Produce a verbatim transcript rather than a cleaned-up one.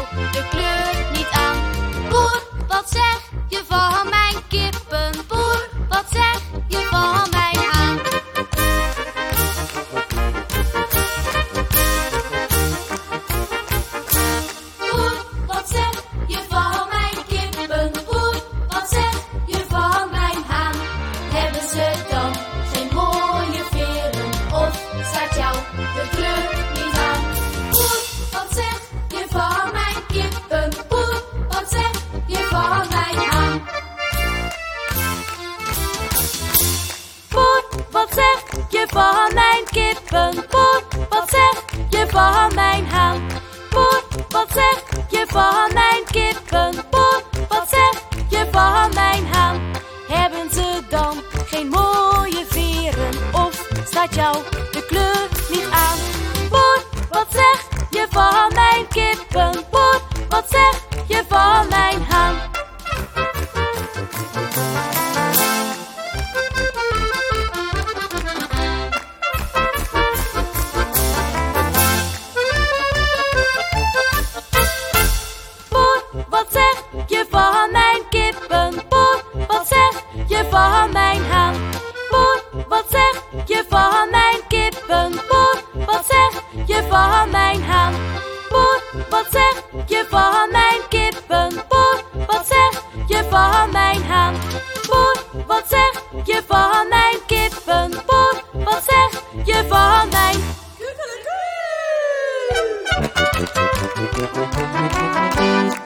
jou de kleur niet aan. Boer, wat zeg je van mijn kippen? Boer, wat zeg je van mijn haan? Boer, wat zeg je van mijn kippen? Boer, wat zeg je van mijn haan? Hebben ze dan geen mooie veren? Of staat jou de kleur niet aan? Boer, wat zeg je van mijn kippen? Boer, wat zeg je van mijn haan? Boer, wat zeg je van mijn kippen? Boer, wat zeg je van mijn haan? Boer, wat zeg je van mijn kippen? Boer, wat zeg je van mijn haan? Hebben ze dan geen mooie veren? Of staat jou de kleur niet aan? Boer, wat zeg je van mijn kippen? Boer, wat zeg je van mijn haan? Boer, wat zeg je van mijn kippen? Boer, wat zeg je van mijn haan? Boer, wat zeg je van mijn kippen? Boer, wat zeg je van mijn haan? Boer, wat zeg je van mijn kippen? Boer, wat zeg je van mijn haan? Boer, wat zeg je van mijn kippen? Boer, wat zeg je van mijn kippen?